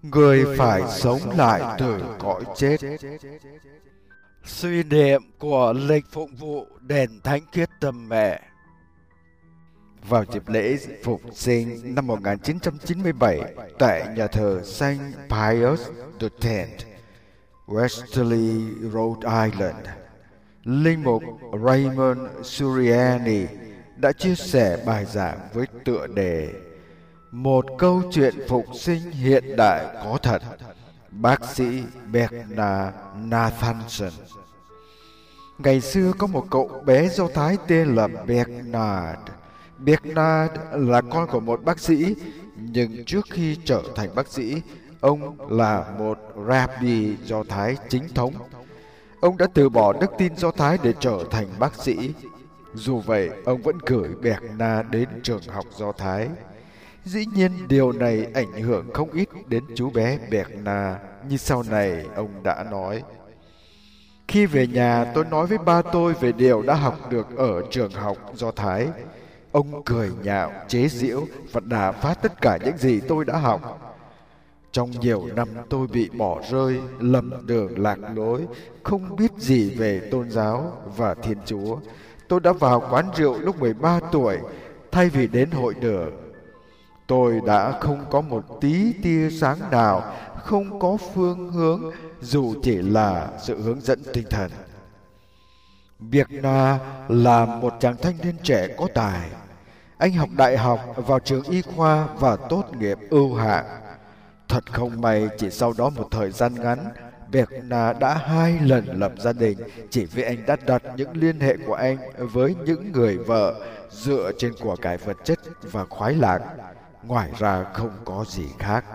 Người phải sống lại từ cõi chết. Suy niệm của lịch phụng vụ đền Thánh Khiết Tâm Mẹ. Vào dịp lễ Phục sinh năm 1997 tại nhà thờ Saint Pius X, Westerly, Rhode Island, linh mục Raymond Suriani đã chia sẻ bài giảng với tựa đề Một câu chuyện phục sinh hiện đại có thật, bác sĩ Bernard Nathanson. Ngày xưa có một cậu bé Do Thái tên là Bernard. Bernard là con của một bác sĩ, nhưng trước khi trở thành bác sĩ, ông là một rabbi Do Thái chính thống. Ông đã từ bỏ đức tin Do Thái để trở thành bác sĩ. Dù vậy, ông vẫn gửi Bernard đến trường học Do Thái. Dĩ nhiên, điều này ảnh hưởng không ít đến chú bé Bernard, như sau này ông đã nói. Khi về nhà, tôi nói với ba tôi về điều đã học được ở trường học Do Thái. Ông cười nhạo, chế giễu và đả phát tất cả những gì tôi đã học. Trong nhiều năm tôi bị bỏ rơi, lầm đường lạc lối, không biết gì về tôn giáo và Thiên Chúa. Tôi đã vào quán rượu lúc 13 tuổi, thay vì đến hội đường. Tôi đã không có một tí tia sáng nào, không có phương hướng, dù chỉ là sự hướng dẫn tinh thần. Bernard là một chàng thanh niên trẻ có tài. Anh học đại học vào trường y khoa và tốt nghiệp ưu hạng. Thật không may, chỉ sau đó một thời gian ngắn, Bernard đã 2 lần lập gia đình chỉ vì anh đã đặt những liên hệ của anh với những người vợ dựa trên của cải vật chất và khoái lạc. Ngoài ra không có gì khác.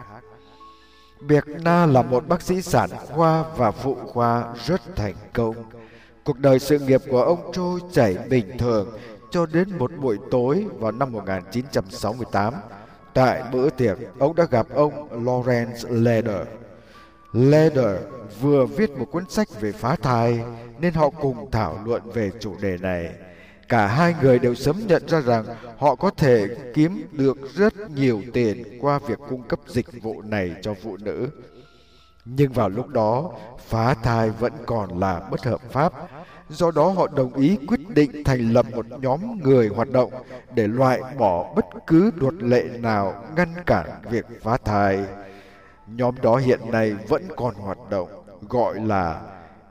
Bernard là một bác sĩ sản khoa và phụ khoa rất thành công. Cuộc đời sự nghiệp của ông trôi chảy bình thường cho đến một buổi tối vào năm 1968. Tại bữa tiệc, ông đã gặp ông Lawrence Leder. Leder vừa viết một cuốn sách về phá thai, nên họ cùng thảo luận về chủ đề này. Cả hai người đều sớm nhận ra rằng họ có thể kiếm được rất nhiều tiền qua việc cung cấp dịch vụ này cho phụ nữ. Nhưng vào lúc đó, phá thai vẫn còn là bất hợp pháp. Do đó họ đồng ý quyết định thành lập một nhóm người hoạt động để loại bỏ bất cứ luật lệ nào ngăn cản việc phá thai. Nhóm đó hiện nay vẫn còn hoạt động, gọi là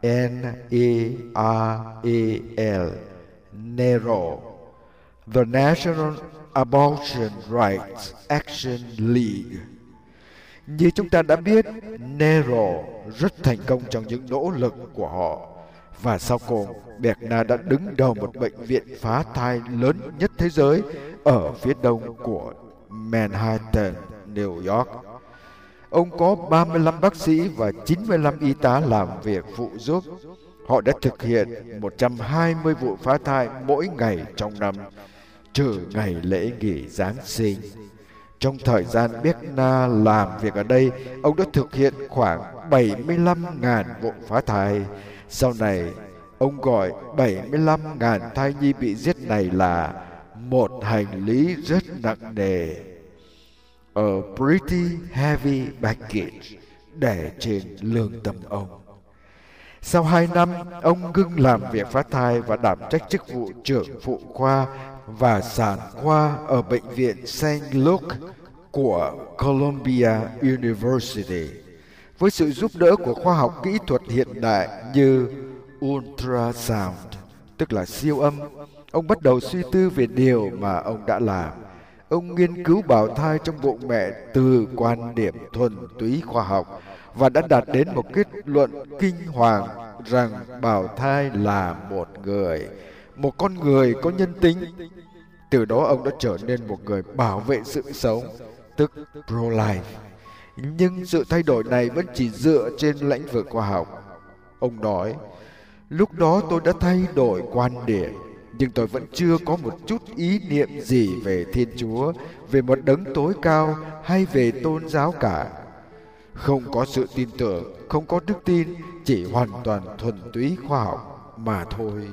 NERAL, NERO, The National Abortion Rights Action League. Như chúng ta đã biết, NERO rất thành công trong những nỗ lực của họ. Và sau cùng, Bernard đã đứng đầu một bệnh viện phá thai lớn nhất thế giới ở phía đông của Manhattan, New York. Ông có 35 bác sĩ và 95 y tá làm việc phụ giúp. Họ đã thực hiện 120 vụ phá thai mỗi ngày trong năm, trừ ngày lễ nghỉ Giáng sinh. Trong thời gian Bernard làm việc ở đây, ông đã thực hiện khoảng 75.000 vụ phá thai. Sau này, ông gọi 75.000 thai nhi bị giết này là một hành lý rất nặng nề. A pretty heavy baggage để trên lương tâm ông. Sau 2 năm, ông ngưng làm việc phá thai và đảm trách chức vụ trưởng phụ khoa và sản khoa ở bệnh viện St. Luke của Columbia University. Với sự giúp đỡ của khoa học kỹ thuật hiện đại như ultrasound, tức là siêu âm, ông bắt đầu suy tư về điều mà ông đã làm. Ông nghiên cứu bào thai trong bụng mẹ từ quan điểm thuần túy khoa học và đã đạt đến một kết luận kinh hoàng rằng bào thai là một con người có nhân tính. Từ đó ông đã trở nên một người bảo vệ sự sống, tức pro-life. Nhưng sự thay đổi này vẫn chỉ dựa trên lĩnh vực khoa học. Ông nói, lúc đó tôi đã thay đổi quan điểm, nhưng tôi vẫn chưa có một chút ý niệm gì về Thiên Chúa, về một đấng tối cao hay về tôn giáo cả. Không có sự tin tưởng, không có đức tin, chỉ hoàn toàn thuần túy khoa học mà thôi.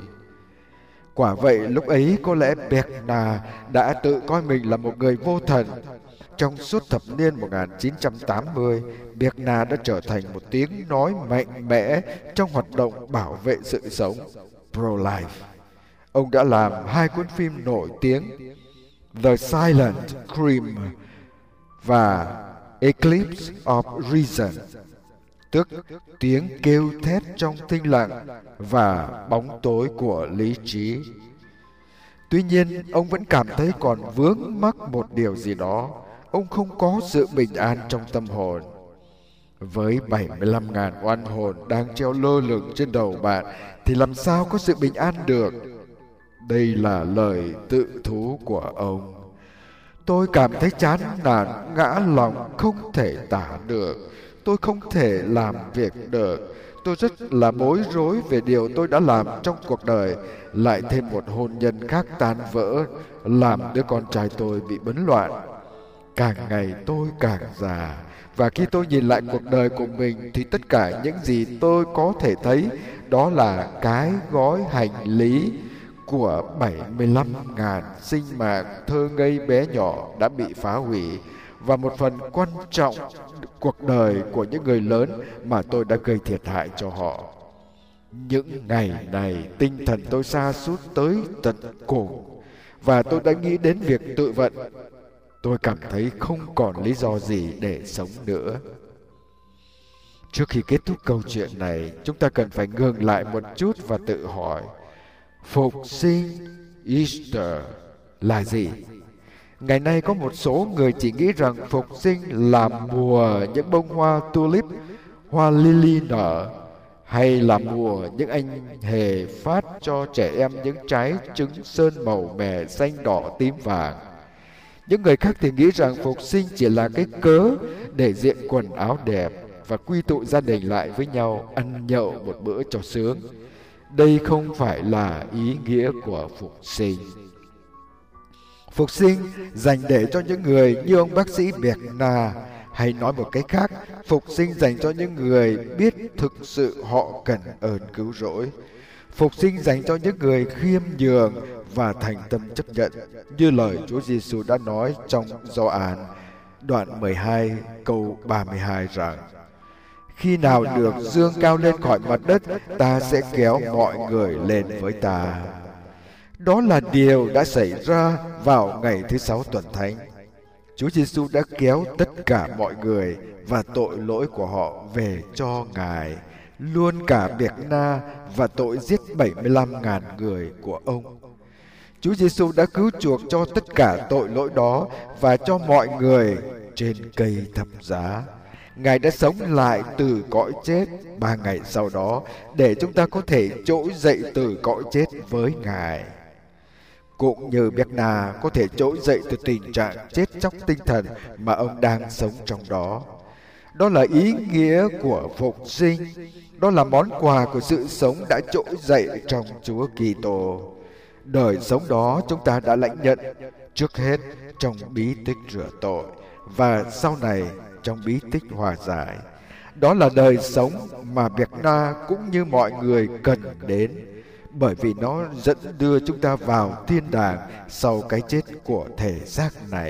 Quả vậy, lúc ấy có lẽ Bernard đã tự coi mình là một người vô thần. trong suốt thập niên 1980, Birkner đã trở thành một tiếng nói mạnh mẽ trong hoạt động bảo vệ sự sống, pro-life. Ông đã làm 2 cuốn phim nổi tiếng, The Silent Scream và Eclipse of Reason, tức tiếng kêu thét trong thinh lặng và bóng tối của lý trí. Tuy nhiên, ông vẫn cảm thấy còn vướng mắc một điều gì đó. Ông không có sự bình an trong tâm hồn. Với 75.000 oan hồn đang treo lơ lửng trên đầu bạn, thì làm sao có sự bình an được? Đây là lời tự thú của ông. Tôi cảm thấy chán nản, ngã lòng, không thể tả được. Tôi không thể làm việc được. Tôi rất là bối rối về điều tôi đã làm trong cuộc đời. Lại thêm một hôn nhân khác tan vỡ, làm đứa con trai tôi bị bấn loạn. Càng ngày tôi càng già, và khi tôi nhìn lại cuộc đời của mình thì tất cả những gì tôi có thể thấy đó là cái gói hành lý của 75.000 sinh mạng thơ ngây bé nhỏ đã bị phá hủy, và một phần quan trọng cuộc đời của những người lớn mà tôi đã gây thiệt hại cho họ. Những ngày này tinh thần tôi sa sút tới tận cùng, và tôi đã nghĩ đến việc tự vận. Tôi cảm thấy không còn lý do gì để sống nữa. Trước khi kết thúc câu chuyện này, chúng ta cần phải ngừng lại một chút và tự hỏi, phục sinh Easter là gì? Ngày nay có một số người chỉ nghĩ rằng phục sinh là mùa những bông hoa tulip, hoa lily nở, hay là mùa những anh hề phát cho trẻ em những trái trứng sơn màu mè xanh đỏ tím vàng. Những người khác thì nghĩ rằng phục sinh chỉ là cái cớ để diện quần áo đẹp và quy tụ gia đình lại với nhau ăn nhậu một bữa cho sướng. Đây không phải là ý nghĩa của phục sinh. Phục sinh dành để cho những người như ông bác sĩ Birkner, hay nói một cách khác, phục sinh dành cho những người biết thực sự họ cần ơn cứu rỗi. Phục sinh dành cho những người khiêm nhường và thành tâm chấp nhận, như lời Chúa Giêsu đã nói trong Gioan đoạn 12 câu 32 rằng: khi nào được dương cao lên khỏi mặt đất, ta sẽ kéo mọi người lên với ta. Đó là điều đã xảy ra vào ngày thứ 6 tuần thánh. Chúa Giêsu đã kéo tất cả mọi người và tội lỗi của họ về cho Ngài, luôn cả Birkner và tội giết 75.000 người của ông. Chúa Giêsu đã cứu chuộc cho tất cả tội lỗi đó và cho mọi người trên cây thập giá. Ngài đã sống lại từ cõi chết 3 ngày sau đó để chúng ta có thể trỗi dậy từ cõi chết với Ngài. Cũng như Birkner có thể trỗi dậy từ tình trạng chết chóc tinh thần mà ông đang sống trong đó. Đó là ý nghĩa của phục sinh. Đó là món quà của sự sống đã trỗi dậy trong Chúa Kitô. Đời sống đó chúng ta đã lãnh nhận, trước hết trong bí tích rửa tội và sau này trong bí tích hòa giải. Đó là đời sống mà Birkner cũng như mọi người cần đến, bởi vì nó dẫn đưa chúng ta vào thiên đàng sau cái chết của thể xác này.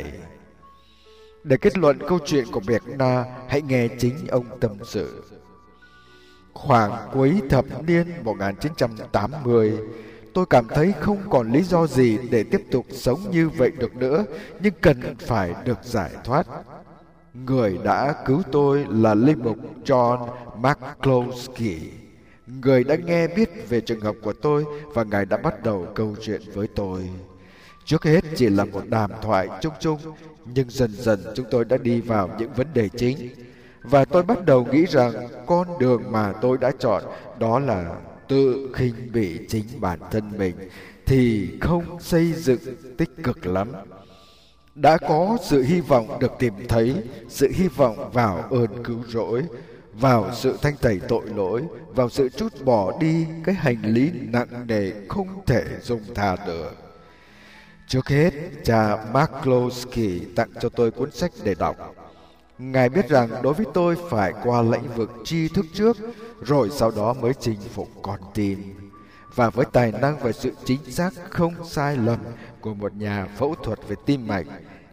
Để kết luận câu chuyện của Birkner, hãy nghe chính ông tâm sự. Khoảng cuối thập niên 1980, tôi cảm thấy không còn lý do gì để tiếp tục sống như vậy được nữa, nhưng cần phải được giải thoát. Người đã cứu tôi là linh mục John McCloskey. Người đã nghe biết về trường hợp của tôi và Ngài đã bắt đầu câu chuyện với tôi. Trước hết chỉ là một đàm thoại chung chung, nhưng dần dần chúng tôi đã đi vào những vấn đề chính. Và tôi bắt đầu nghĩ rằng con đường mà tôi đã chọn đó là tự khinh bỉ chính bản thân mình thì không xây dựng tích cực lắm. Đã có sự hy vọng được tìm thấy, sự hy vọng vào ơn cứu rỗi, vào sự thanh tẩy tội lỗi, vào sự trút bỏ đi cái hành lý nặng nề không thể dung tha được. Trước hết, cha McCloskey tặng cho tôi cuốn sách để đọc. Ngài biết rằng đối với tôi phải qua lĩnh vực tri thức trước, rồi sau đó mới chinh phục con tim. Và với tài năng và sự chính xác không sai lầm của một nhà phẫu thuật về tim mạch,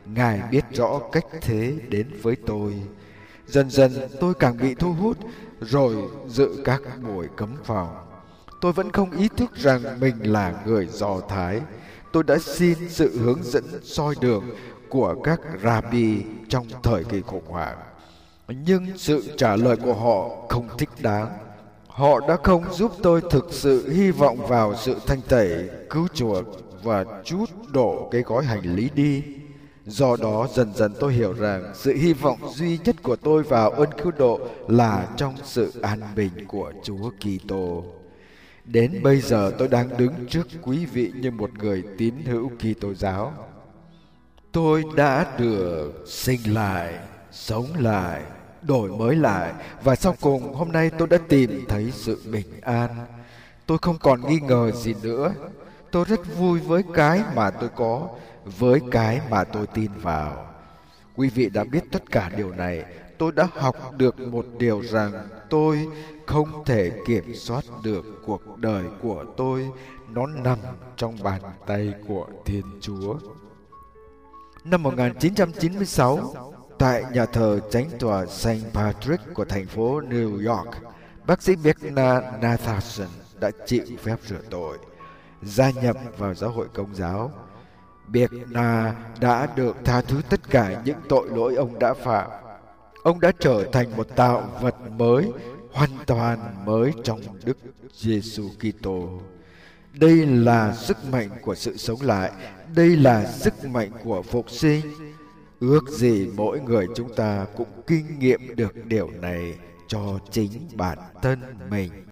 Ngài biết rõ cách thế đến với tôi. Dần dần tôi càng bị thu hút, rồi dự các buổi cấm phòng. Tôi vẫn không ý thức rằng mình là người Do Thái. Tôi đã xin sự hướng dẫn soi đường của các rabbi trong thời kỳ khủng hoảng. Nhưng sự trả lời của họ không thích đáng. Họ đã không giúp tôi thực sự hy vọng vào sự thanh tẩy, cứu chuộc và trút đổ cái gói hành lý đi. Do đó dần dần tôi hiểu rằng sự hy vọng duy nhất của tôi vào ơn cứu độ là trong sự an bình của Chúa Kitô. Đến bây giờ tôi đang đứng trước quý vị như một người tín hữu Kitô giáo. Tôi đã được sinh lại, sống lại, đổi mới lại, và sau cùng hôm nay tôi đã tìm thấy sự bình an. Tôi không còn nghi ngờ gì nữa. Tôi rất vui với cái mà tôi có, với cái mà tôi tin vào. Quý vị đã biết tất cả điều này. Tôi đã học được một điều rằng tôi không thể kiểm soát được cuộc đời của tôi. Nó nằm trong bàn tay của Thiên Chúa. Năm 1996, tại nhà thờ Chánh tòa Saint Patrick của thành phố New York, bác sĩ Birna Nathanson đã chịu phép rửa tội, gia nhập vào giáo hội Công giáo. Birna đã được tha thứ tất cả những tội lỗi ông đã phạm. Ông đã trở thành một tạo vật mới, hoàn toàn mới trong Đức Giêsu Kitô. Đây là sức mạnh của sự sống lại, đây là sức mạnh của phục sinh. Ước gì mỗi người chúng ta cũng kinh nghiệm được điều này cho chính bản thân mình.